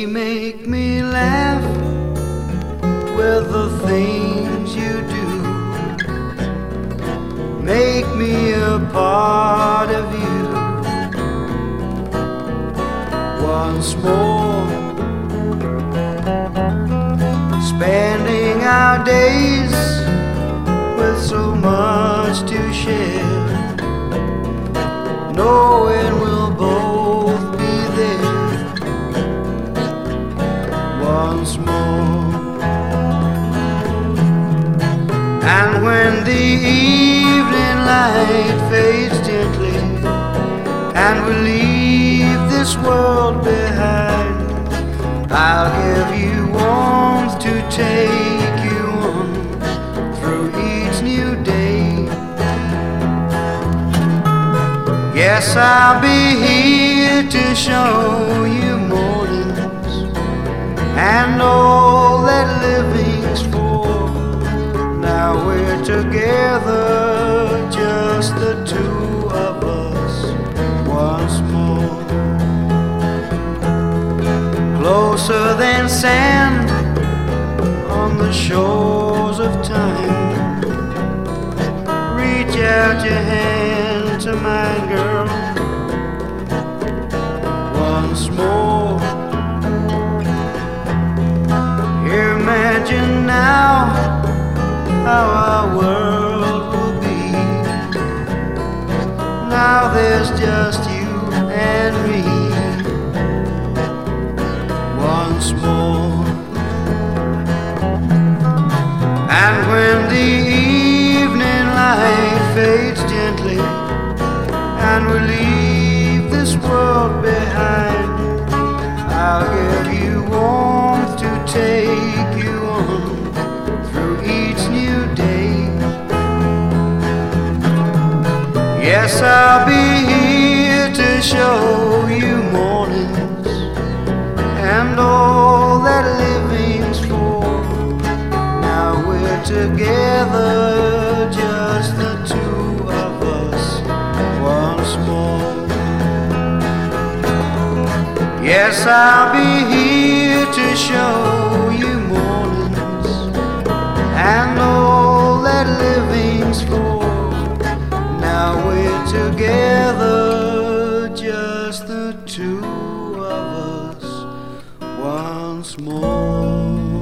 make me laugh with the things you do. Make me a part of you. Once more, spending our days with so much to share, knowing we'll both be there. Once more, and when the evening light fades gently and we leave this world behind, I'll give you warmth to take you on through each new day. Yes, I'll be here to show you mornings and all that living's for. Now we're together, just the two of us, once more. Closer than sand on the shores of time. Reach out your hand to mine, girl, once more. Imagine now how our world will be. Now there's just you and me. Once more, and when the evening light fades gently and we leave this world behind, I'll give you warmth to take you on through each new day. Yes, I'll be here to show you mornings and all that living's for. Now we're together, just the two of us, once more. Yes, I'll be here to show you mornings and all that living's for. Now we're together, just the two of us, once more.